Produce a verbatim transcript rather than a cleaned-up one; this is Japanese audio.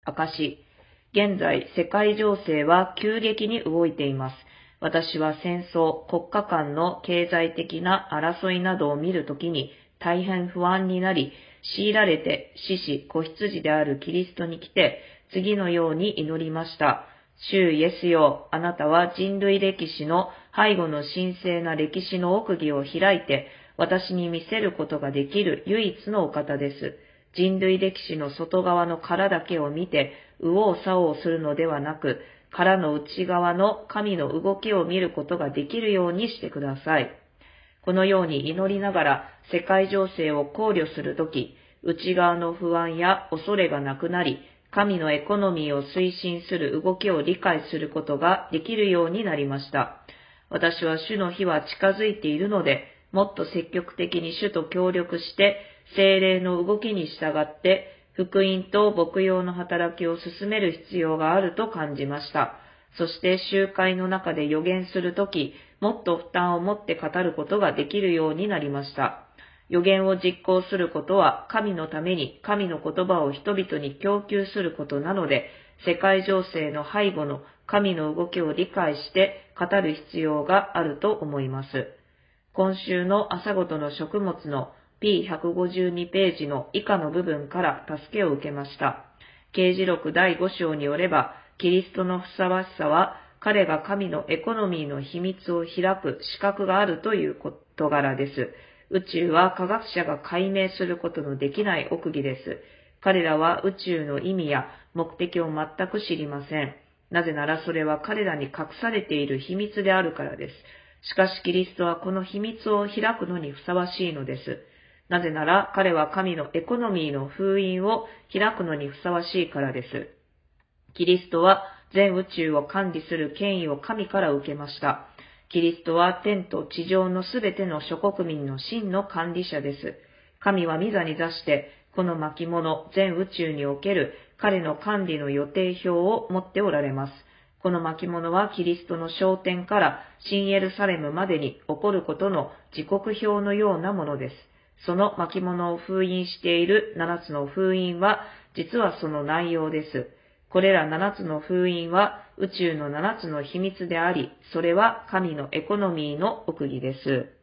証。現在、世界情勢は急激に動いています。私は戦争、国家間の経済的な争いなどを見るときに大変不安になり、強いられて死死子羊であるキリストに来て、次のように祈りました。主イエスよ、あなたは人類歴史の背後の神聖な歴史の奥義を開いて、私に見せることができる唯一のお方です。人類歴史の外側の殻だけを見て、右往左往するのではなく、殻の内側の神の動きを見ることができるようにしてください。このように祈りながら世界情勢を考慮するとき、内側の不安や恐れがなくなり、神のエコノミーを推進する動きを理解することができるようになりました。私は主の日は近づいているので、もっと積極的に主と協力して、聖霊の動きに従って、福音と牧養の働きを進める必要があると感じました。そして集会の中で予言するとき、もっと負担を持って語ることができるようになりました。予言を実行することは神のために神の言葉を人々に供給することなので、世界情勢の背後の神の動きを理解して語る必要があると思います。今週の朝ごとの食物の ピーひゃくごじゅうに ページの以下の部分から助けを受けました。啓示録だいご章によれば、キリストのふさわしさは彼が神のエコノミーの秘密を開く資格があるという事柄です。宇宙は科学者が解明することのできない奥義です。彼らは宇宙の意味や目的を全く知りません。なぜならそれは彼らに隠されている秘密であるからです。しかしキリストはこの秘密を開くのにふさわしいのです。なぜなら彼は神のエコノミーの封印を開くのにふさわしいからです。キリストは全宇宙を管理する権威を神から受けました。キリストは天と地上のすべての諸国民の真の管理者です。神は御座に座して、この巻物全宇宙における彼の管理の予定表を持っておられます。この巻物はキリストの昇天から新エルサレムまでに起こることの時刻表のようなものです。その巻物を封印している七つの封印は、実はその内容です。これら七つの封印は宇宙の七つの秘密であり、それは神のエコノミーの奥義です。